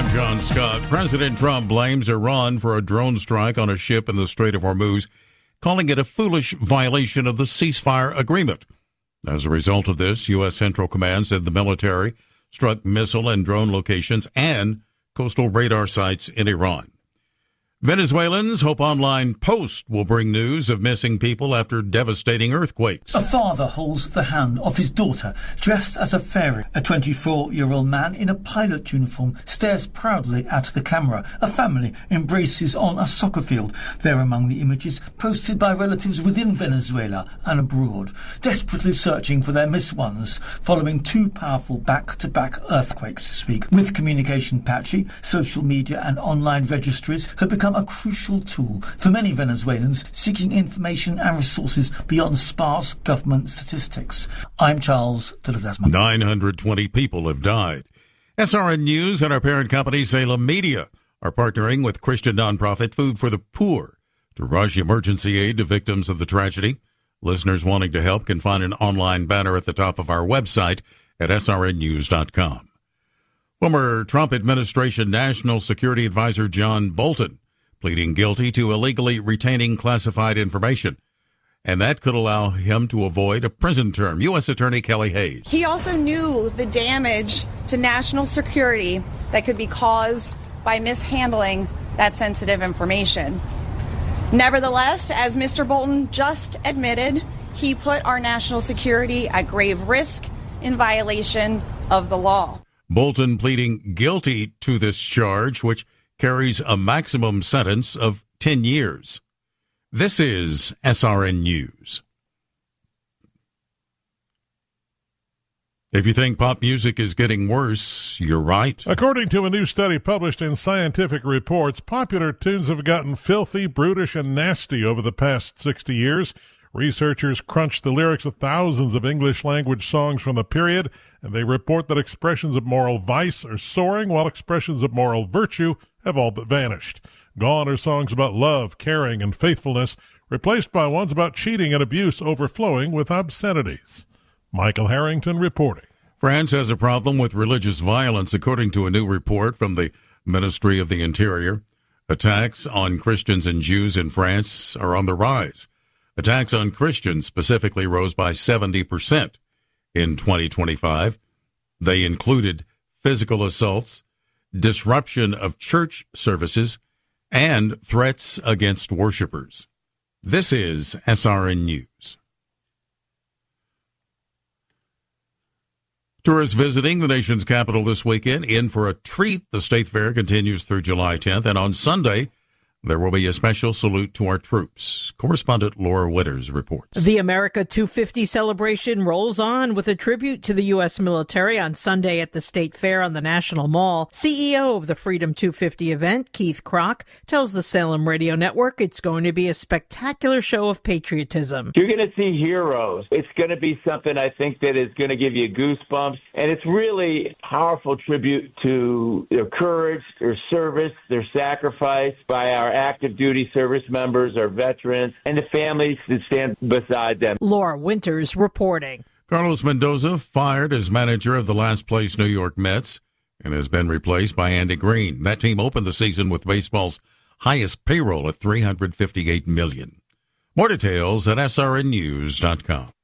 John Scott. President Trump blames Iran for a drone strike on a ship in the Strait of Hormuz, calling it a foolish violation of the ceasefire agreement. As a result of this, U.S. Central Command said the military struck missile and drone locations and coastal radar sites in Iran. Venezuelans hope Online Post will bring news of missing people after devastating earthquakes. A father holds the hand of his daughter, dressed as a fairy. A 24-year-old man in a pilot uniform stares proudly at the camera. A family embraces on a soccer field. They're among the images posted by relatives within Venezuela and abroad, desperately searching for their missed ones following two powerful back-to-back earthquakes this week. With communication patchy, social media and online registries have become a crucial tool for many Venezuelans seeking information and resources beyond sparse government statistics. I'm Charles de Ledesma. 920 people have died. SRN News and our parent company, Salem Media, are partnering with Christian nonprofit Food for the Poor to rush emergency aid to victims of the tragedy. Listeners wanting to help can find an online banner at the top of our website at srnnews.com. Former Trump administration National Security Advisor John Bolton pleading guilty to illegally retaining classified information, and that could allow him to avoid a prison term. U.S. Attorney Kelly Hayes. He also knew the damage to national security that could be caused by mishandling that sensitive information. Nevertheless, as Mr. Bolton just admitted, he put our national security at grave risk in violation of the law. Bolton pleading guilty to this charge, which carries a maximum sentence of 10 years. This is SRN News. If you think pop music is getting worse, you're right. According to a new study published in Scientific Reports, popular tunes have gotten filthy, brutish, and nasty over the past 60 years. Researchers crunched the lyrics of thousands of English-language songs from the period, and they report that expressions of moral vice are soaring, while expressions of moral virtue have all but vanished. Gone are songs about love, caring, and faithfulness, replaced by ones about cheating and abuse overflowing with obscenities. Michael Harrington reporting. France has a problem with religious violence, according to a new report from the Ministry of the Interior. Attacks on Christians and Jews in France are on the rise. Attacks on Christians specifically rose by 70% in 2025. They included physical assaults, disruption of church services, and threats against worshipers. This is SRN News. Tourists visiting the nation's capital this weekend in for a treat. The State Fair continues through July 10th, and on Sunday, there will be a special salute to our troops. Correspondent Laura Witters reports. The America 250 celebration rolls on with a tribute to the U.S. military on Sunday at the State Fair on the National Mall. CEO of the Freedom 250 event, Keith Kroc, tells the Salem Radio Network it's going to be a spectacular show of patriotism. You're going to see heroes. It's going to be something I think that is going to give you goosebumps. And it's really a powerful tribute to their courage, their service, their sacrifice by our active duty service members, our veterans, and the families that stand beside them. Laura Winters reporting. Carlos Mendoza fired as manager of the last-place New York Mets and has been replaced by Andy Green. That team opened the season with baseball's highest payroll at $358 million. More details at srnnews.com.